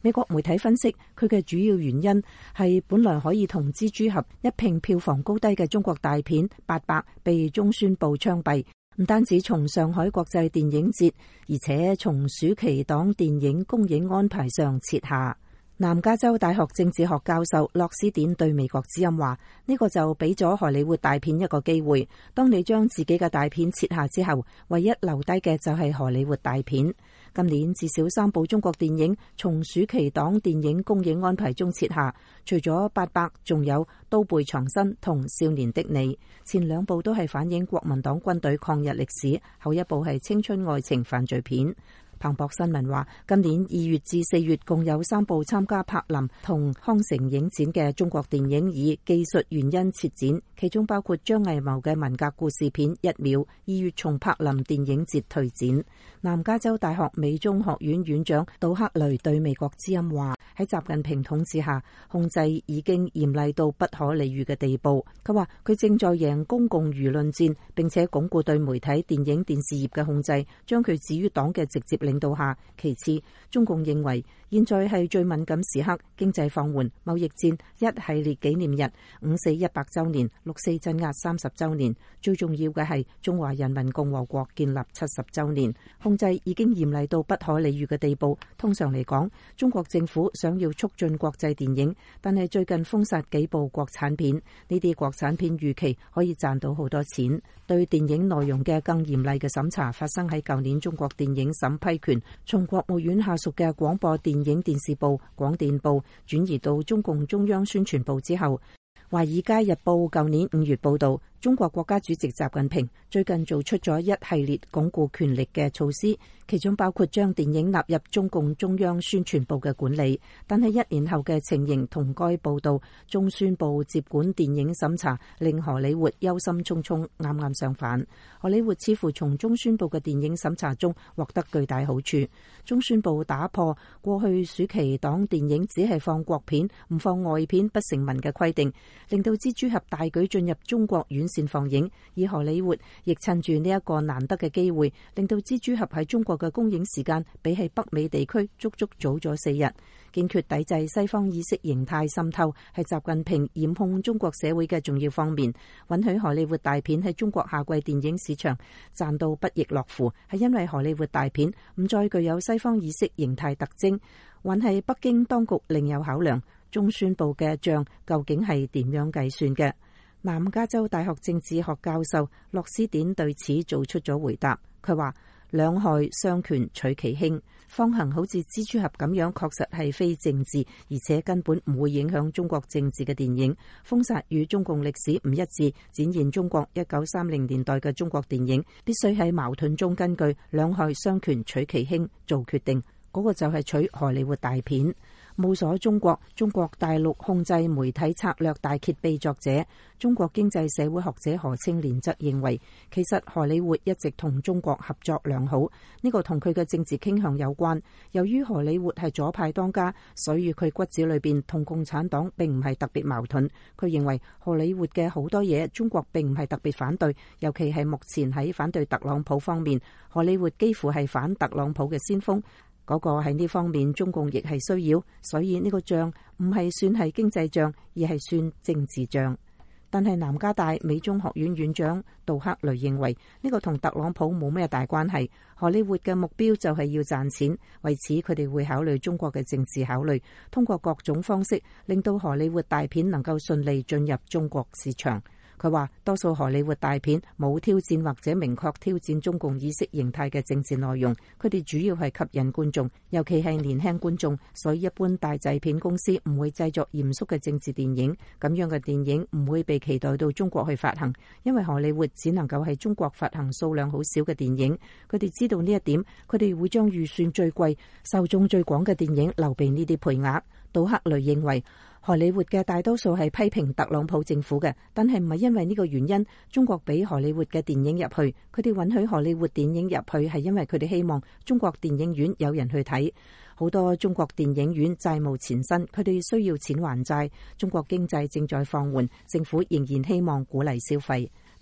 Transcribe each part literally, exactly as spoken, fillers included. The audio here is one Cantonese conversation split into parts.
美國媒體分析，佢嘅主要原因係本來可以同蜘蛛俠一拼票房高低嘅中國大片《八佰》被中宣部槍斃，唔單止從上海國際電影節，而且從暑期檔電影公映安排上撤下。南加州大學政治學教授洛斯典對美國之音話：呢個就俾咗荷里活大片一個機會。當你將自己嘅大片撤下之後，唯一留低嘅就係荷里活大片。今年至少三部中國電影從暑期檔電影公映安排中撤下，除咗八佰，仲有《刀背藏身》同《少年的你》。前兩部都係反映國民黨軍隊抗日歷史，後一部係青春愛情犯罪片。彭博新聞話，今年二月至四月共有三部參加柏林同康城影展嘅中國電影以技術原因撤展，其中包括張藝謀嘅文革故事片《一秒》，二月從柏林電影節退展。南加州大學美中學院院長杜克雷對美國之音話：喺習近平統治下，控制已經嚴厲到不可理喻嘅地步。佢話佢正在贏公共輿論戰，並且鞏固對媒體、電影、電視業嘅控制，將佢置於黨嘅直接領導下。其次，中共認為現在係最敏感時刻，經濟放緩、貿易戰、一系列紀念日、五四一百週年、六四鎮壓三十週年，最重要嘅係中華人民共和國建立七十週年。控制已經嚴厲到不可理喻嘅地步。通常嚟講，中國政府想要促進國際電影，但係最近封殺幾部國產片，呢啲國產片預期可以賺到好多錢。對電影內容嘅更嚴厲嘅審查發生喺舊年中國電影審批權從國務院下屬嘅廣播電影電視部、廣電部轉移到中共中央宣傳部之後。華爾街日報舊年五月報道，中國國家主席習近平最近做出咗一系列鞏固權力嘅措施，其中包括將電影納入中共中央宣傳部嘅管理。但係一年後嘅情形同該報道中宣部接管電影審查，令荷里活憂心忡忡，啱啱相反。荷里活似乎從中宣部嘅電影審查中獲得巨大好處。中宣部打破過去暑期檔電影只係放國片唔放外片不成文嘅規定，令到蜘蛛俠大舉進入中國院線放映，而荷里活亦趁住呢一個難得嘅機會，令到蜘蛛俠喺中國嘅公映時間比起北美地區足足早咗四日。堅決抵制西方意識形態滲透係習近平嚴控中國社會嘅重要方面。允許荷里活大片喺中國夏季電影市場賺到不亦樂乎，係因為荷里活大片唔再具有西方意識形態特徵，還係北京當局另有考量。中宣部嘅賬究竟係點樣計算嘅？南加州大學政治學教授洛斯典對此做出咗回答。佢話：兩害相權取其輕，方行好似蜘蛛俠咁樣，確實係非政治，而且根本唔會影響中國政治嘅電影。封殺與中共歷史唔一致，展現中國一九三零年代嘅中國電影，必須喺矛盾中根據兩害相權取其輕做決定。嗰、那個就係取荷里活大片。無所中國，中國大陸控制媒體策略大揭秘作者、中國經濟社會學者何清漣則認為，其實荷里活一直同中國合作良好，呢個同佢嘅政治傾向有關。由於荷里活係左派當家，所以佢骨子裏邊同共產黨並唔係特別矛盾。佢認為荷里活嘅好多嘢，中國並唔係特別反對，尤其係目前喺反對特朗普方面，荷里活幾乎係反特朗普嘅先鋒。嗰個喺呢方面，中共亦係需要，所以呢個賬唔係算係經濟賬，而係算政治賬。但係南加大美中學院院長杜克雷認為，呢個同特朗普冇咩大關係。荷里活嘅目標就係要賺錢，為此佢哋會考慮中國嘅政治考慮，通過各種方式令到荷里活大片能夠順利進入中國市場。佢話多數荷里活大片冇挑戰或者明確挑戰中共意識形態嘅政治內容，佢哋主要係吸引觀眾，尤其係年輕觀眾，所以一般大製片公司唔會製作嚴肅嘅政治電影，咁樣嘅電影唔會被期待到中國去發行，因為荷里活只能夠喺中國發行數量好少嘅電影，佢哋知道呢一點，佢哋會將預算最貴、受眾最廣嘅電影留俾呢啲配額。杜克雷認為，荷里活嘅大多數係批評特朗普政府嘅，但係唔係因為呢個原因，中國俾荷里活嘅電影入去，佢哋允許荷里活電影入去係因為佢哋希望中國電影院有人去睇。好多中國電影院債務纏身，佢哋需要錢還債，中國經濟正在放緩，政府仍然希望鼓勵消費。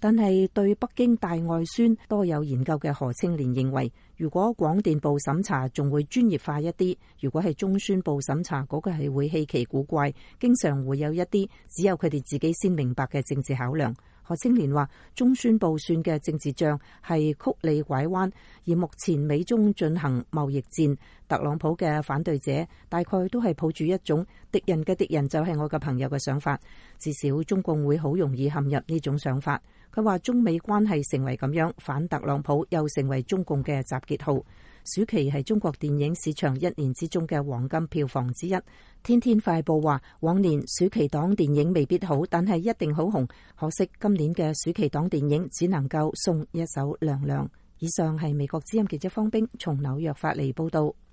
但係對北京大外宣多有研究嘅何清漣認為，如果廣電部審查仲會專業化一啲，如果係中宣部審查嗰個係會稀奇古怪，經常會有一啲只有佢哋自己先明白嘅政治考量。何清漣話，中宣部算嘅政治賬係曲里拐彎，而目前美中進行貿易戰，特朗普嘅反對者大概都係抱住一種敵人嘅敵人就係我嘅朋友嘅想法，至少中共會好容易陷入呢種想法。佢話中美關係成為咁樣，反特朗普又成為中共嘅集結號。暑期係中國電影市場一年之中嘅黃金票房之一。天天快報話，往年暑期檔電影未必好，但係一定好紅。可惜今年嘅暑期檔電影只能夠送一首涼涼。以上係美國之音記者方冰從紐約發嚟報道。